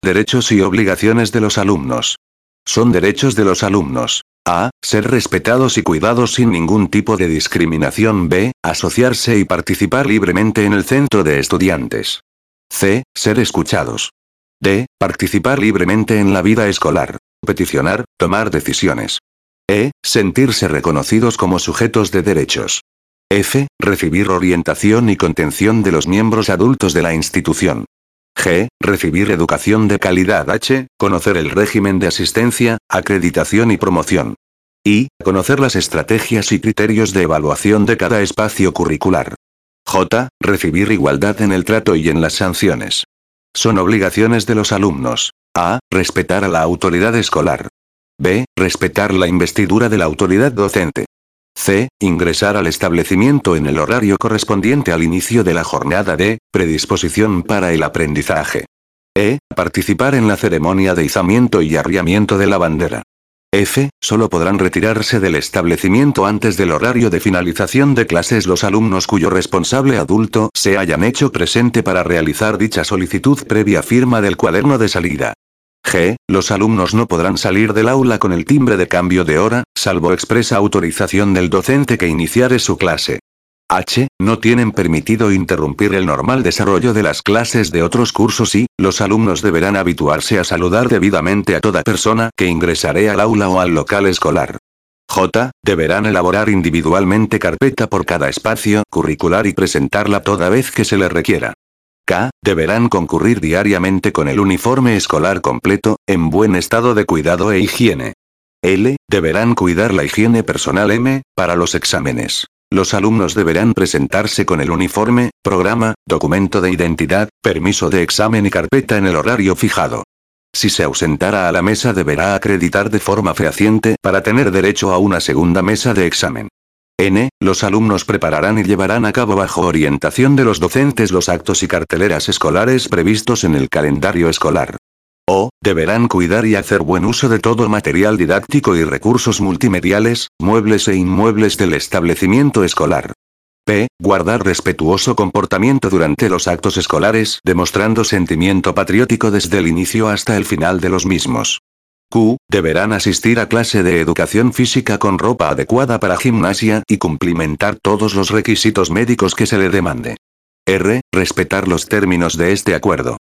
Derechos y obligaciones de los alumnos. Son derechos de los alumnos. A. Ser respetados y cuidados sin ningún tipo de discriminación. B. Asociarse y participar libremente en el centro de estudiantes. C. Ser escuchados. D. Participar libremente en la vida escolar. Peticionar, tomar decisiones. E. Sentirse reconocidos como sujetos de derechos. F. Recibir orientación y contención de los miembros adultos de la institución. G. Recibir educación de calidad. H. Conocer el régimen de asistencia, acreditación y promoción. I. Conocer las estrategias y criterios de evaluación de cada espacio curricular. J. Recibir igualdad en el trato y en las sanciones. Son obligaciones de los alumnos. A. Respetar a la autoridad escolar. B. Respetar la investidura de la autoridad docente. C. Ingresar al establecimiento en el horario correspondiente al inicio de la jornada. D. Predisposición para el aprendizaje. E. Participar en la ceremonia de izamiento y arriamiento de la bandera. F. Solo podrán retirarse del establecimiento antes del horario de finalización de clases los alumnos cuyo responsable adulto se hayan hecho presente para realizar dicha solicitud previa firma del cuaderno de salida. G. Los alumnos no podrán salir del aula con el timbre de cambio de hora, salvo expresa autorización del docente que iniciare su clase. H. No tienen permitido interrumpir el normal desarrollo de las clases de otros cursos y, los alumnos deberán habituarse a saludar debidamente a toda persona que ingresare al aula o al local escolar. J. Deberán elaborar individualmente carpeta por cada espacio curricular y presentarla toda vez que se les requiera. K. Deberán concurrir diariamente con el uniforme escolar completo, en buen estado de cuidado e higiene. L. Deberán cuidar la higiene personal. M. Para los exámenes. Los alumnos deberán presentarse con el uniforme, programa, documento de identidad, permiso de examen y carpeta en el horario fijado. Si se ausentara a la mesa deberá acreditar de forma fehaciente para tener derecho a una segunda mesa de examen. N. Los alumnos prepararán y llevarán a cabo bajo orientación de los docentes los actos y carteleras escolares previstos en el calendario escolar. O. Deberán cuidar y hacer buen uso de todo material didáctico y recursos multimediales, muebles e inmuebles del establecimiento escolar. P. Guardar respetuoso comportamiento durante los actos escolares, demostrando sentimiento patriótico desde el inicio hasta el final de los mismos. Q. Deberán asistir a clase de educación física con ropa adecuada para gimnasia y cumplimentar todos los requisitos médicos que se le demande. R. Respetar los términos de este acuerdo.